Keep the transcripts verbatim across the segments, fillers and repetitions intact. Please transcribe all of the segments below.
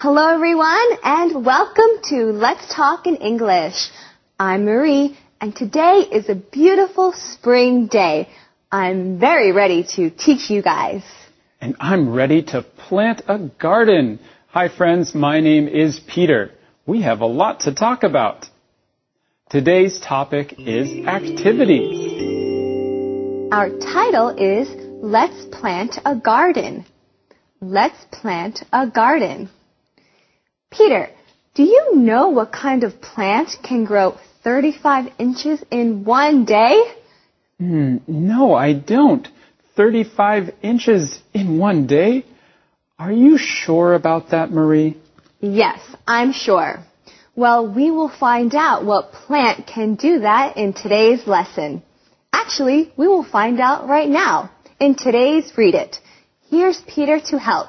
Hello everyone and welcome to Let's Talk in English. I'm Marie and today is a beautiful spring day. I'm very ready to teach you guys. And I'm ready to plant a garden. Hi friends, my name is Peter. We have a lot to talk about. Today's topic is activities. Our title is Let's Plant a Garden. Let's plant a garden. Peter, do you know what kind of plant can grow thirty-five inches in one day? Mm, no, I don't. thirty-five inches in one day? Are you sure about that, Marie? Yes, I'm sure. Well, we will find out what plant can do that in today's lesson. Actually, we will find out right now in today's Read It. Here's Peter to help.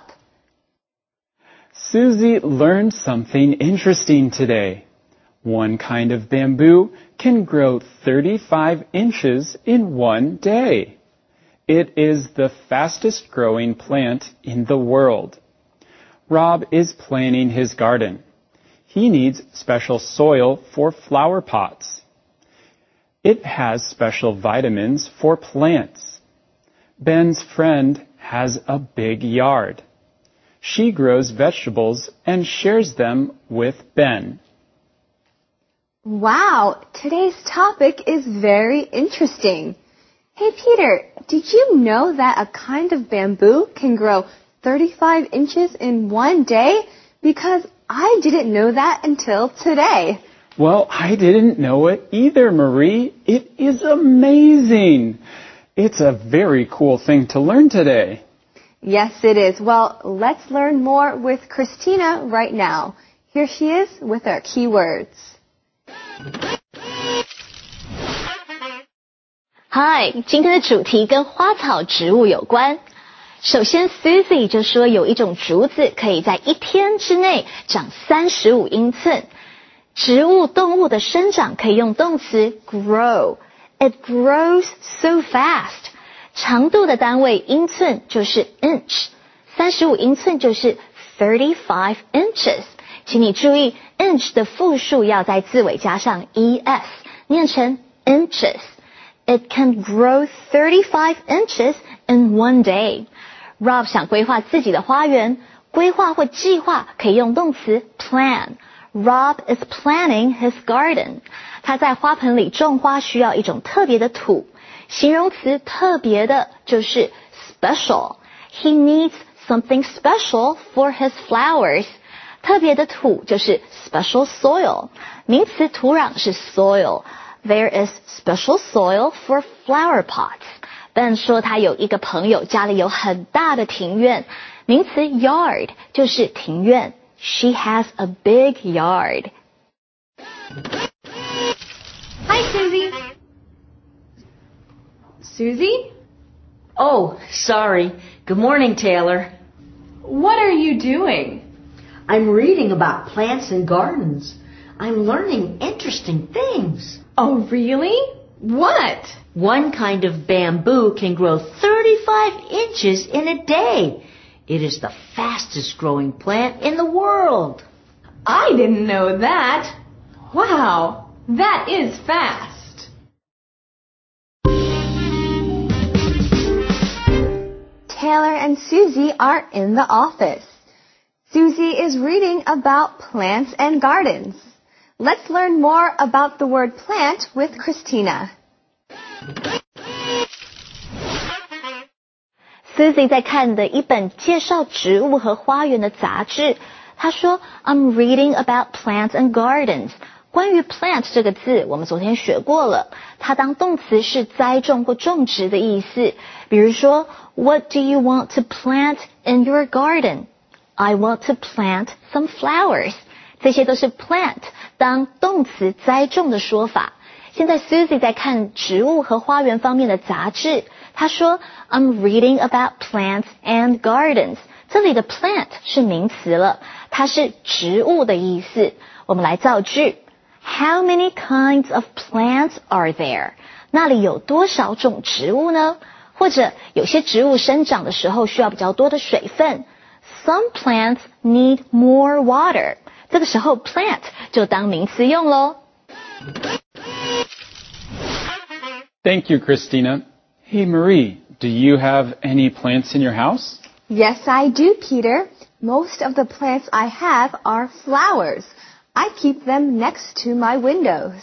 Susie learned something interesting today. One kind of bamboo can grow thirty-five inches in one day. It is the fastest growing plant in the world. Rob is planting his garden. He needs special soil for flower pots. It has special vitamins for plants. Ben's friend has a big yard. She grows vegetables and shares them with Ben. Wow, today's topic is very interesting. Hey Peter, did you know that a kind of bamboo can grow thirty-five inches in one day? Because I didn't know that until today. Well, I didn't know it either, Marie. It is amazing. It's a very cool thing to learn today. Yes, it is. Well, let's learn more with Christina right now. Here she is with our keywords. Hi, 今天的主题跟花草植物有关。首先 Susie 就说有一种竹子可以在一天之内长三十五英寸。植物动物的生长可以用动词 grow. It grows so fast. 长度的单位英寸就是 inch. 三十五英寸就是 thirty-five inches. 请你注意 inch 的复数要在字尾加上 es, 念成 inches. It can grow thirty-five inches in one day. Rob 想规划自己的花园，规划或计划可以用动词 plan. Rob is planning his garden. 他在花盆里种花需要一种特别的土。形容词特别的就是 special. He needs something special for his flowers. 特别的土就是 special soil. 名词土壤是 soil. There is special soil for flower pots. Ben 说他有一个朋友家里有很大的庭院。名词 yard 就是庭院。She has a big yard. Hi, Susie. Susie? Oh, sorry. Good morning, Taylor. What are you doing? I'm reading about plants and gardens. I'm learning interesting things. Oh, really? What? One kind of bamboo can grow thirty-five inches in a day. It is the fastest growing plant in the world. I didn't know that. Wow, that is fast. Taylor and Susie are in the office. Susie is reading about plants and gardens. Let's learn more about the word plant with Christina. Susie 在看的一本介绍植物和花园的杂志。她说 I'm reading about plants and gardens. 关于 plant 这个字我们昨天学过了，它当动词是栽种或种植的意思。比如说 What do you want to plant in your garden? I want to plant some flowers. 这些都是 plant 当动词栽种的说法。现在 Susie 在看植物和花园方面的杂志。她说 I'm reading about plants and gardens. 这里的 plant 是名词了，它是植物的意思。我们来造句。How many kinds of plants are there? 那里有多少种植物呢？或者有些植物生长的时候需要比较多的水分。 some plants need more water. 这个时候 plant 就当名词用咯。 Thank you, Christina. Hey, Marie, do you have any plants in your house? Yes, I do, Peter. Most of the plants I have are flowers. I keep them next to my windows.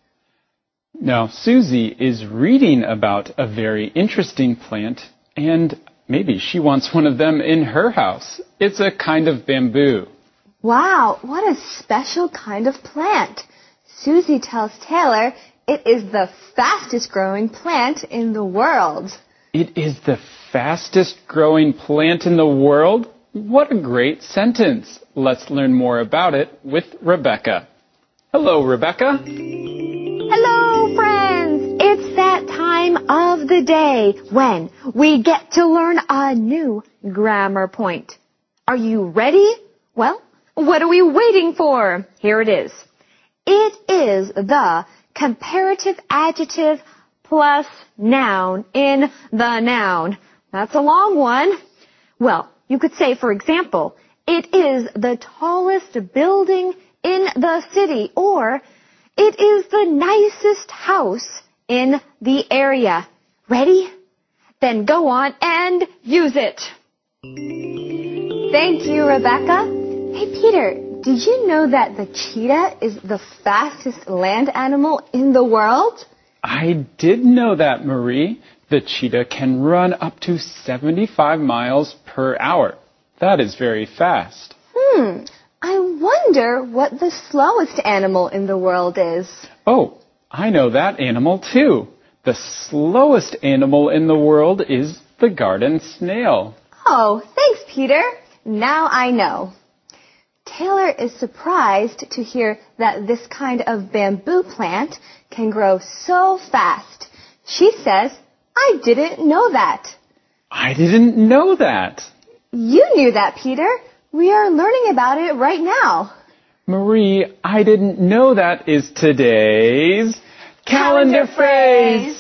Now, Susie is reading about a very interesting plant, and maybe she wants one of them in her house. It's a kind of bamboo. Wow, what a special kind of plant. Susie tells Taylor it is the fastest growing plant in the world. It is the fastest growing plant in the world? What a great sentence. Let's learn more about it with Rebecca. Hello, Rebecca. Hello, friends. It's that time of the day when we get to learn a new grammar point. Are you ready? Well, what are we waiting for? Here it is. It is the comparative adjective plus noun in the noun. That's a long one. Well, you could say, for example, it is the tallest building in the city, or it is the nicest house in the area. Ready? Then go on and use it. Thank you, Rebecca. Hey, Peter, did you know that the cheetah is the fastest land animal in the world? I did know that, Marie. The cheetah can run up to seventy-five miles per hour. That is very fast. Hmm, I wonder what the slowest animal in the world is. Oh, I know that animal too. The slowest animal in the world is the garden snail. Oh, thanks, Peter. Now I know. Taylor is surprised to hear that this kind of bamboo plant can grow so fast. She says, I didn't know that. I didn't know that. You knew that, Peter. We are learning about it right now. Marie, I didn't know that is today's calendar, calendar phrase.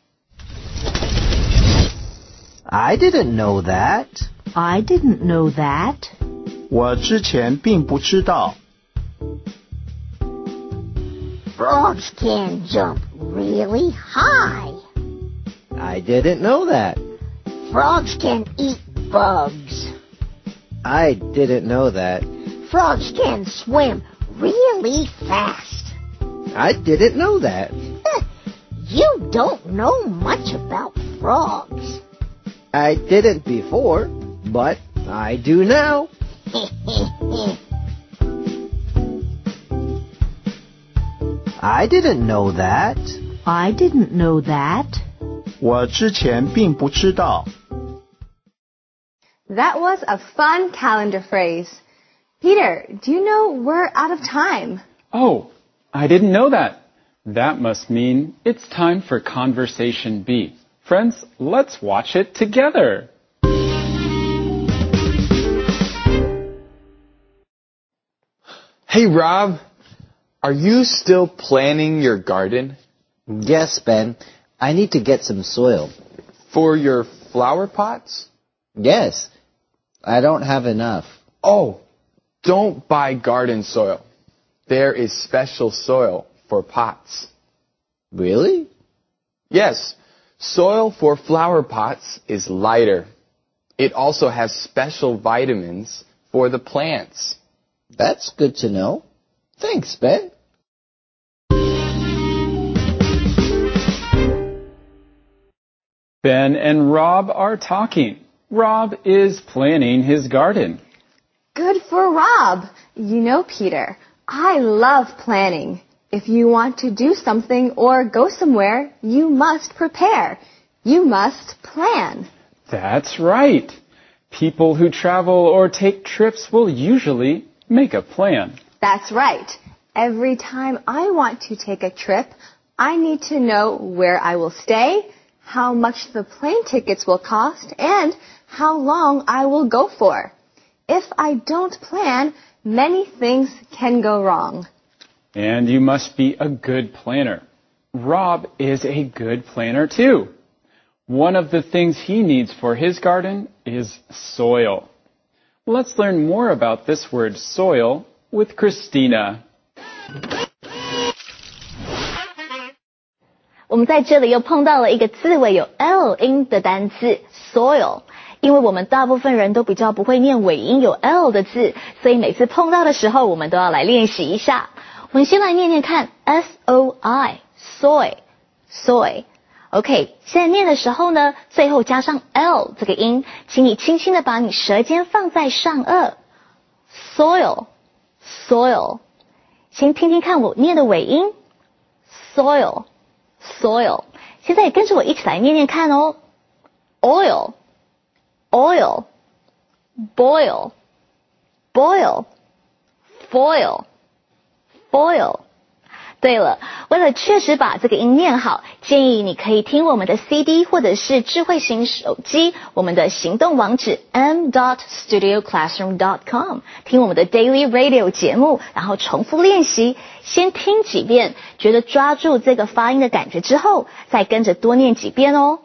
I didn't know that. I didn't know that. 我之前并不知道。 Frogs can jump really high. I didn't know that. Frogs can eat bugs. I didn't know that. Frogs can swim really fast. I didn't know that. You don't know much about frogs. I didn't before, but I do now. I didn't know that. I didn't know that. 我之前并不知道。 That was a fun calendar phrase. Peter, do you know we're out of time? Oh, I didn't know that. That must mean it's time for Conversation B. Friends, let's watch it together. Hey, Rob, are you still planting your garden? Yes, Ben. I need to get some soil. For your flower pots? Yes. I don't have enough. Oh, don't buy garden soil. There is special soil for pots. Really? Yes. Soil for flower pots is lighter. It also has special vitamins for the plants. That's good to know. Thanks, Ben. Ben and Rob are talking. Rob is planning his garden. Good for Rob. You know, Peter, I love planning. If you want to do something or go somewhere, you must prepare. You must plan. That's right. People who travel or take trips will usually make a plan. That's right. Every time I want to take a trip, I need to know where I will stay, how much the plane tickets will cost, and how long I will go for. If I don't plan, many things can go wrong. And you must be a good planner. Rob is a good planner too. One of the things he needs for his garden is soil. Let's learn more about this word soil with Christina. 我们在这里又碰到了一个字尾有 L 音的单字 soil， 因为我们大部分人都比较不会念尾音有 L 的字，所以每次碰到的时候我们都要来练习一下。我们先来念念看 S O I soy soy OK， 现在念的时候呢，最后加上 L 这个音，请你轻轻的把你舌尖放在上颚 soil soil， 先听听看我念的尾音 soil soil， 现在也跟着我一起来念念看哦 oil oil boil boil foil foil。 对了，为了确实把这个音念好，建议你可以听我们的 C D 或者是智慧型手机我们的行动网址 m dot studio classroom dot com， 听我们的 Daily Radio 节目，然后重复练习，先听几遍，觉得抓住这个发音的感觉之后，再跟着多念几遍哦。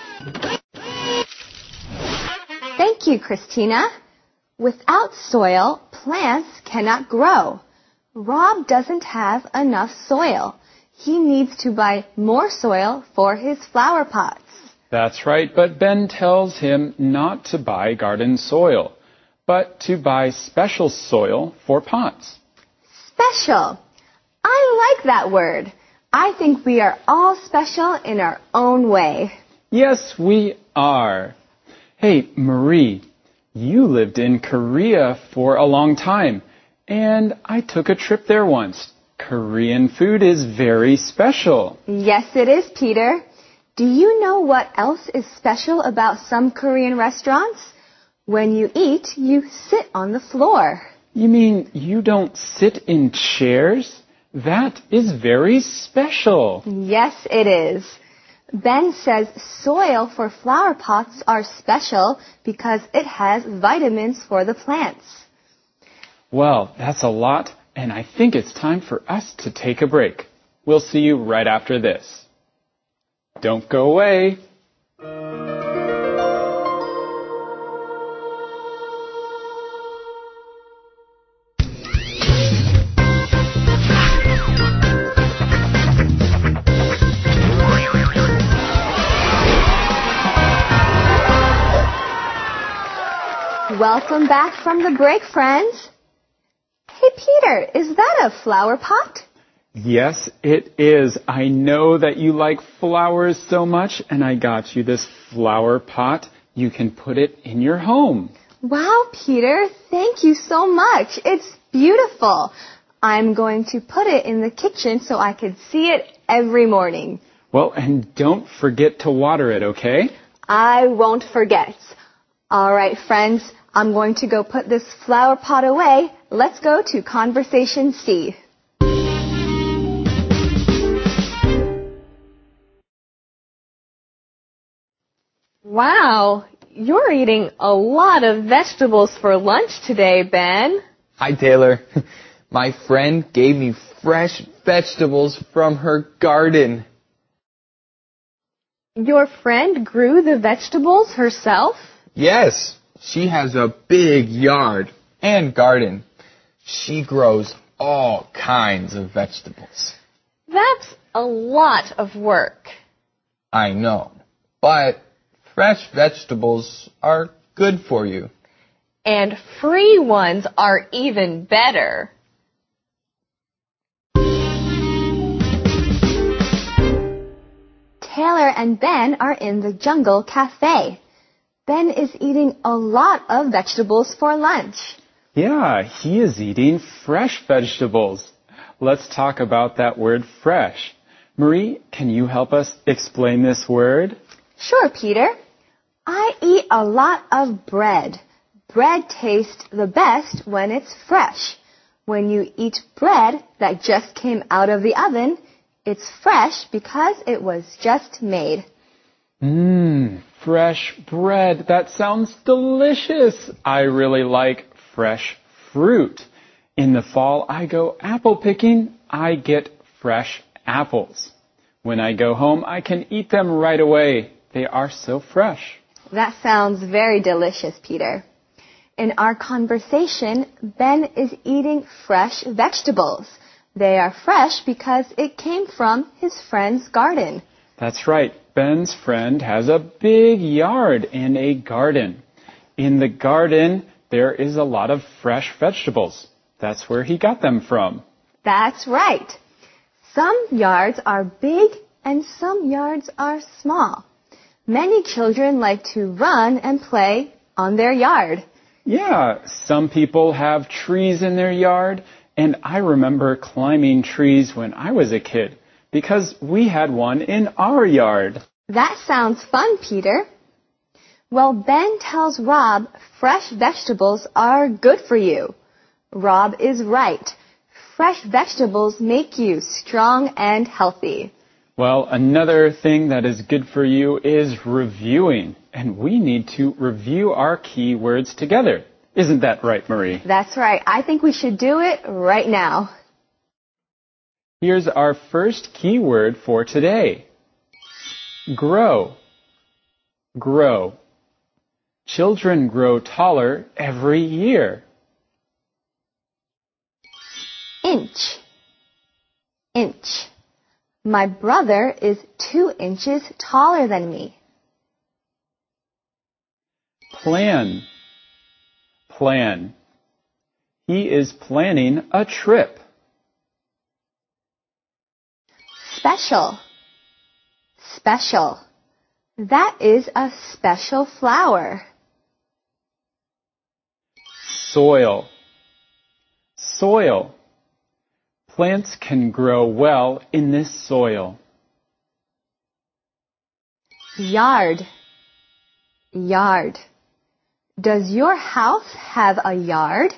Thank you, Christina. Without soil, plants cannot grow. Rob doesn't have enough soil. He needs to buy more soil for his flower pots. That's right, but Ben tells him not to buy garden soil, but to buy special soil for pots. Special. I like that word. I think we are all special in our own way. Yes, we are. Hey, Marie, you lived in Korea for a long time. And I took a trip there once. Korean food is very special. Yes, it is, Peter. Do you know what else is special about some Korean restaurants? When you eat, you sit on the floor. You mean you don't sit in chairs? That is very special. Yes, it is. Ben says soil for flower pots are special because it has vitamins for the plants. Well, that's a lot, and I think it's time for us to take a break. We'll see you right after this. Don't go away. Welcome back from the break, friends. Hey, Peter, is that a flower pot? Yes, it is. I know that you like flowers so much, and I got you this flower pot. You can put it in your home. Wow, Peter, thank you so much. It's beautiful. I'm going to put it in the kitchen so I can see it every morning. Well, and don't forget to water it, okay? I won't forget. All right, friends, I'm going to go put this flower pot away. Let's go to Conversation C. Wow, you're eating a lot of vegetables for lunch today, Ben. Hi, Taylor. My friend gave me fresh vegetables from her garden. Your friend grew the vegetables herself? Yes, she has a big yard and garden. She grows all kinds of vegetables. That's a lot of work. I know, but fresh vegetables are good for you. And free ones are even better. Taylor and Ben are in the Jungle Cafe. Ben is eating a lot of vegetables for lunch. Yeah, he is eating fresh vegetables. Let's talk about that word fresh. Marie, can you help us explain this word? Sure, Peter. I eat a lot of bread. Bread tastes the best when it's fresh. When you eat bread that just came out of the oven, it's fresh because it was just made. Mmm, fresh bread. That sounds delicious. I really like fresh fruit. In the fall, I go apple picking. I get fresh apples. When I go home, I can eat them right away. They are so fresh. That sounds very delicious, Peter. In our conversation, Ben is eating fresh vegetables. They are fresh because it came from his friend's garden. That's right. Ben's friend has a big yard and a garden. In the garden, there is a lot of fresh vegetables. That's where he got them from. That's right. Some yards are big and some yards are small. Many children like to run and play on their yard. Yeah, some people have trees in their yard, and I remember climbing trees when I was a kid because we had one in our yard. That sounds fun, Peter. Well, Ben tells Rob fresh vegetables are good for you. Rob is right. Fresh vegetables make you strong and healthy. Well, another thing that is good for you is reviewing. And we need to review our key words together. Isn't that right, Marie? That's right. I think we should do it right now. Here's our first key word for today. Grow. Grow. Children grow taller every year. Inch. Inch. My brother is two inches taller than me. Plan. Plan. He is planning a trip. Special. Special. That is a special flower. Soil. Soil. Plants can grow well in this soil. Yard. Yard. Does your house have a yard?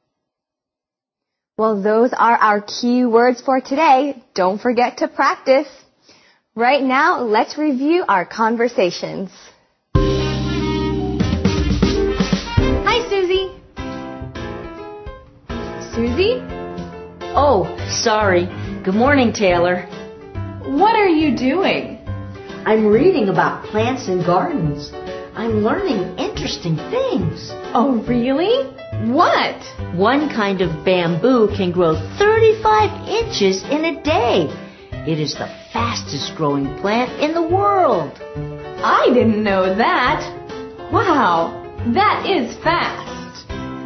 Well, those are our key words for today. Don't forget to practice. Right now, let's review our conversations. Hi, Susie. Susie? Oh, sorry. Good morning, Taylor. What are you doing? I'm reading about plants and gardens. I'm learning interesting things. Oh, really? What? One kind of bamboo can grow thirty-five inches in a day. It is the fastest growing plant in the world. I didn't know that. Wow, that is fast.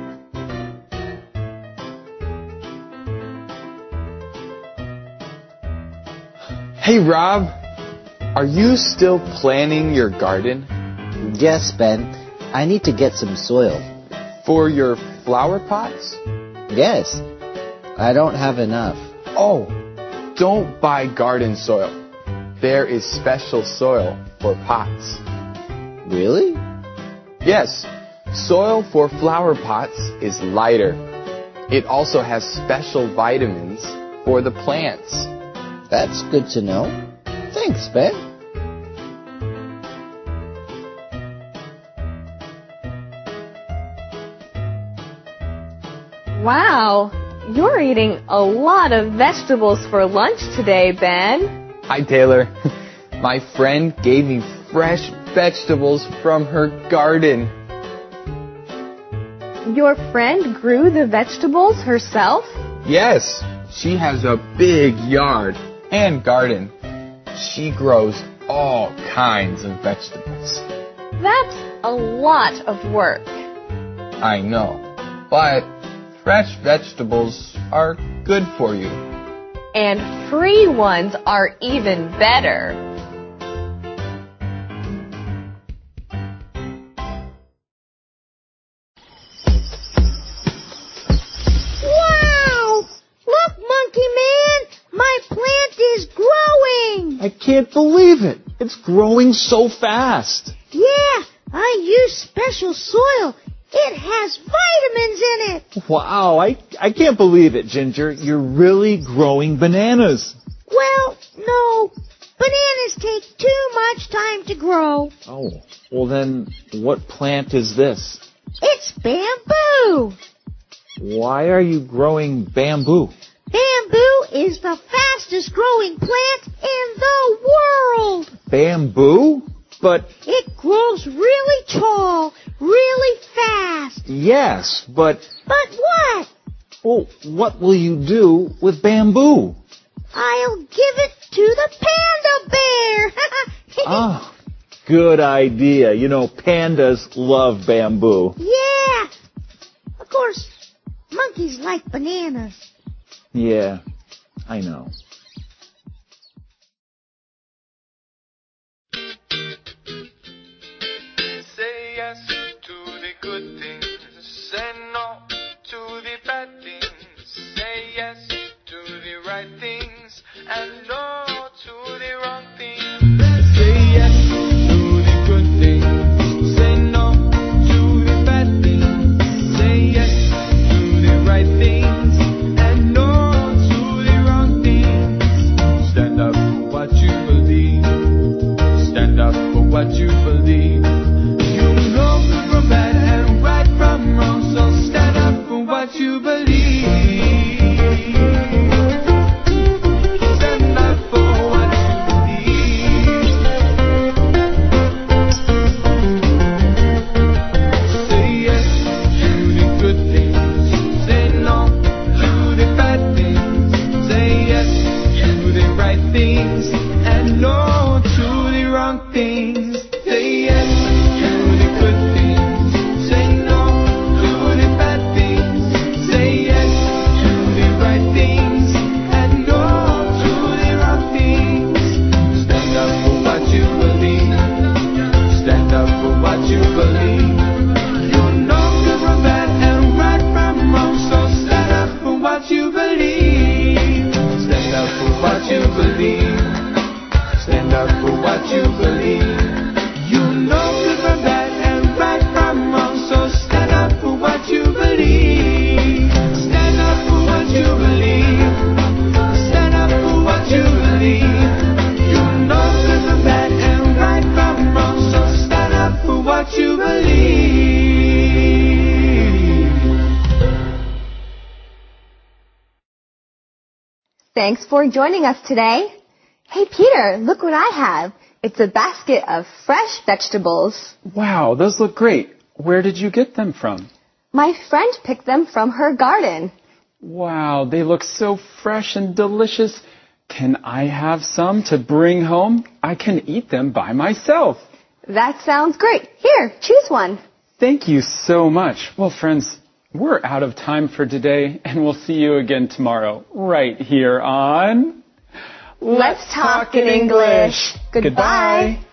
Hey, Rob, are you still planting your garden? Yes, Ben. I need to get some soil. For your flower pots? Yes. I don't have enough. Oh, don't buy garden soil. There is special soil for pots. Really? Yes, soil for flower pots is lighter. It also has special vitamins for the plants. That's good to know. Thanks, Ben. Wow, you're eating a lot of vegetables for lunch today, Ben. Hi, Taylor. My friend gave me fresh vegetables from her garden. Your friend grew the vegetables herself? Yes, she has a big yard and garden. She grows all kinds of vegetables. That's a lot of work. I know, but fresh vegetables are good for you. And free ones are even better. Wow! Look, Monkey Man! My plant is growing! I can't believe it. It's growing so fast. Yeah, I use special soil. It has vitamins in it. Wow, I, I can't believe it, Ginger. You're really growing bananas. Well, no. Bananas take too much time to grow. Oh, well then, what plant is this? It's bamboo. Why are you growing bamboo? Bamboo is the fastest growing plant in the world. Bamboo? But It grows really tall, really fast. Yes, but... But what? Well, what will you do with bamboo? I'll give it to the panda bear. Ah, good idea. You know, pandas love bamboo. Yeah. Of course, monkeys like bananas. Yeah, I know. Say yes to the good things. Say no to the bad things. Say yes to the right things and no to the wrong things. Say yes to the good things. Say no to the bad things. Say yes to the right things and no to the wrong things. Stand up for what you believe. Stand up for what you believe. You know good from bad and right from wrong, so stand up for what you believe. Stand up for what you believe. Say yes to the good things. Say no to the bad things. Say yes to the right things and no to the wrong things. Say yes to the good things. Say no to the bad things. Say yes to the right things and no to the wrong things. Stand up for what you believe. Stand up for what you believe. You know good from bad and right from wrong, so stand up for what you believe. Stand up for what you believe. Stand up for what you believe. You know good from bad and right from wrong, so stand up for what you believe. Stand up for what you believe. Stand up for what you believe. You know good from bad and right from wrong, so stand up for what you believe. Thanks for joining us today. Hey, Peter, look what I have. It's a basket of fresh vegetables. Wow, those look great. Where did you get them from? My friend picked them from her garden. Wow, they look so fresh and delicious. Can I have some to bring home? I can eat them by myself. That sounds great. Here, choose one. Thank you so much. Well, friends, we're out of time for today, and we'll see you again tomorrow, right here on... Let's talk in English. Goodbye.